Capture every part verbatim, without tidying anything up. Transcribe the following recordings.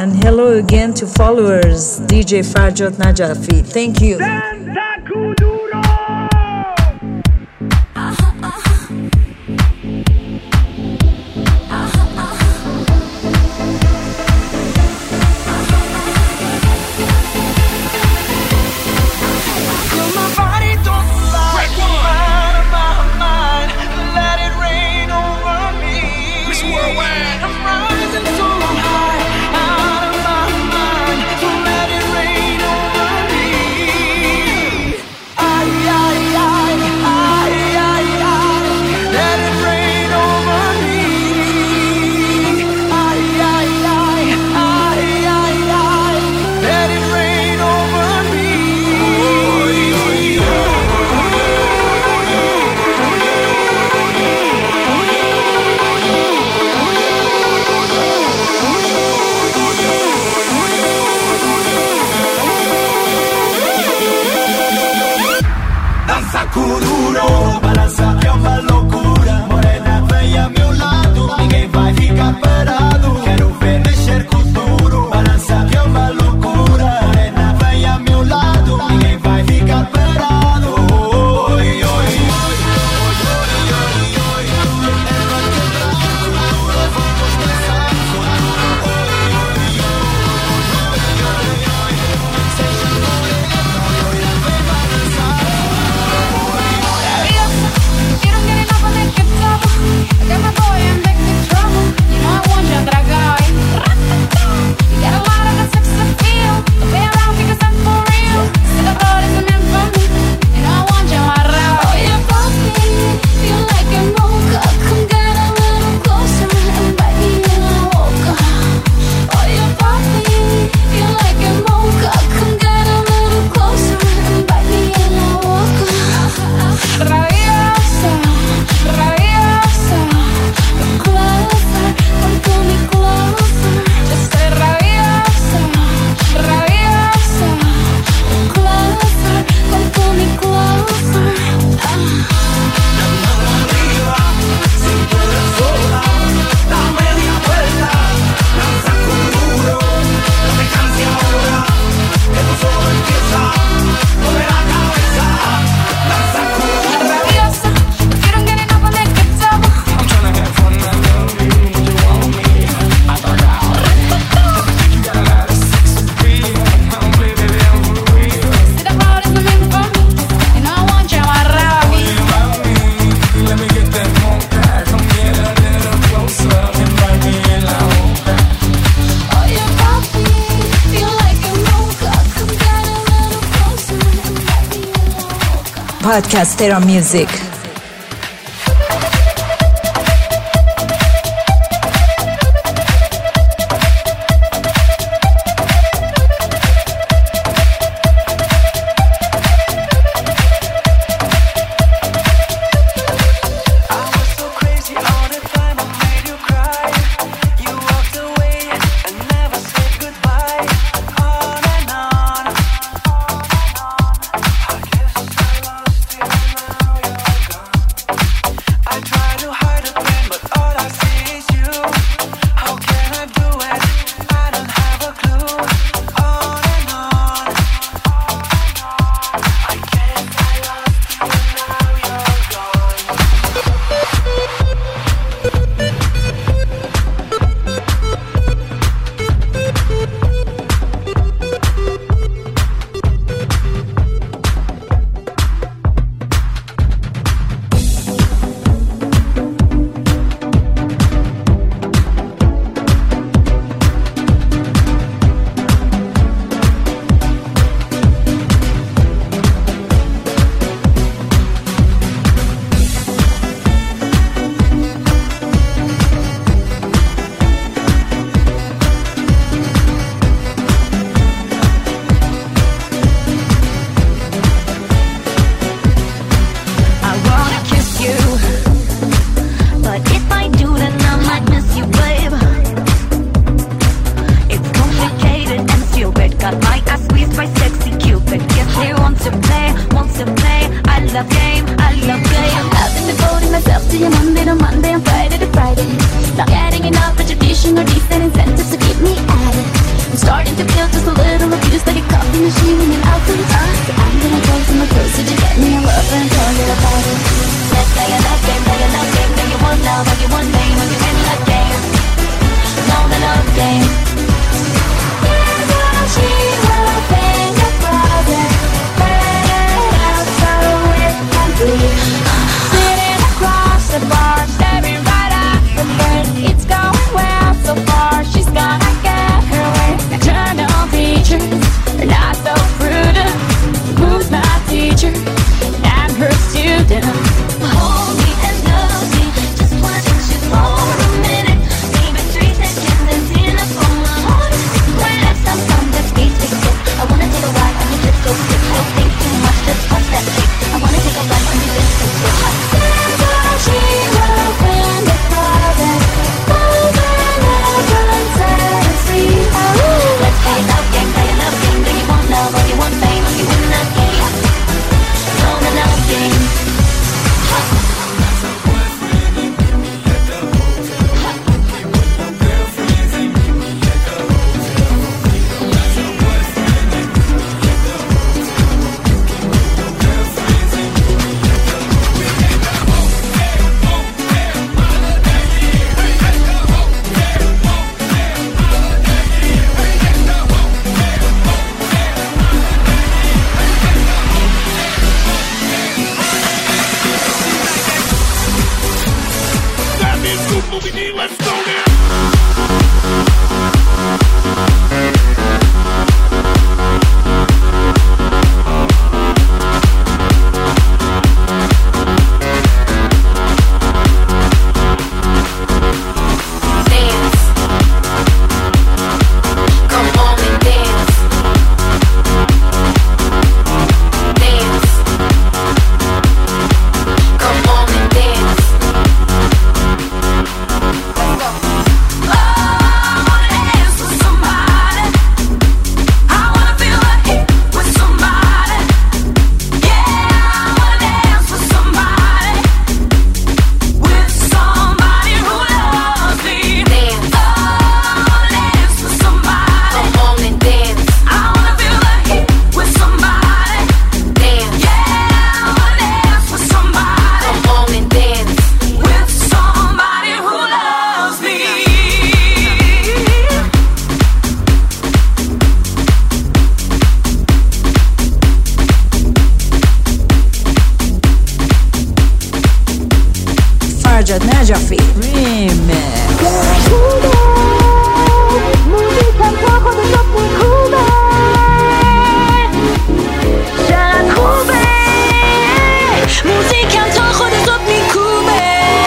and hello again to followers D J Farjot Najafi. Thank you. Podcastera Music. to you Monday to Monday and Friday to Friday. Not getting enough retribution or decent incentives to keep me at it. starting to feel just a little abused, like a coffee machine when you're out to the time. So I'm gonna go to my clothes, did you get me a love and tell you about it? Let's play a love game, play a love game. Know you want love, know you want pain, know you in love game. Know the love game. Here's what she will think about it. Let it out so it can breathe. Sitting across the bar, staring right at the bird. It's going well so far, she's gonna get her way. Eternal teachers are not so prudent. Who's my teacher? I'm her student. Hold me and love me, just want you for a minute. Maybe three seconds, that's enough for my heart. When I stop on the speed, speed, speed. I wanna take a ride on your disco stick. Don't think too much, just bust that kick. I wanna take a ride on your disco stick. That's all she will find the problem. Over and over until it's free. Let's play a love game, play a love game. Do you want love or you want fame? Or you win that game? Know the love game. Let's go there. فرجاد نجفی ریمکس. موزیکم تا خودشو میکوبه، چقدر خوبه. موزیکم تا خودشو میکوبه.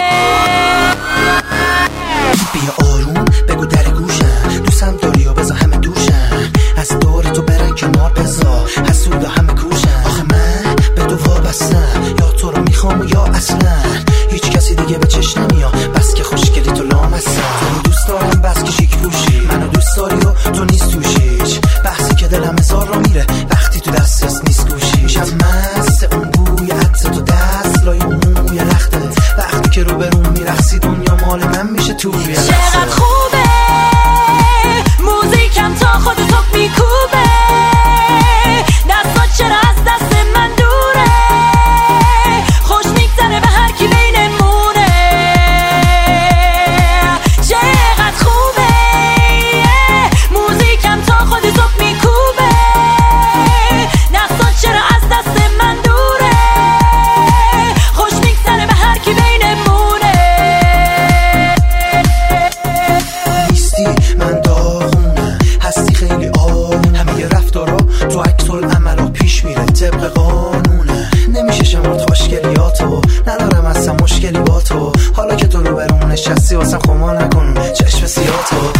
بیا آروم بگو در گوشم، دوستم داری و بذار همه دوشم، از دور تو برن کنار بذار، حسود همه کوشم. آخه من به تو وابستم، یا تو رو میخوام یا اصلا هیچ کسی دیگه به چشم نمیاد، بس که خوشگلی تو لامصم. تو دوست دارم بس که شیک پوشی، منو دوست داری و تو نیست توش هیچ بحثی که دلم هزار را میره وقتی تو دستت نیست گوشی. میشم مست اون بوی عطر تو دست لای اون موی لختت، وقتی که رو به روم میرخصی دنیا مال من میشه تو روی لحظه. چقدر خوبه موزیکم تا خودتو میکوبه، دستا چرا از دست من دوره، خوش میگذره به هر کی بینمونه. چقدر خوبه موزیکم تا خودتو میکوبه، دستا چرا از دست من دوره، خوش میگذره به هر کی بینمونه. نیستی من داغونم، هستی خیلی آروم، همه رفتارا تو عکس العملا پیش میره طبق قانونه. نمیشه شمرد خوشگلیاتو، ندارم اصلا مشکلی با تو، حالا که تو رو برون نشستی واسم خما نکن چشم سیاتو.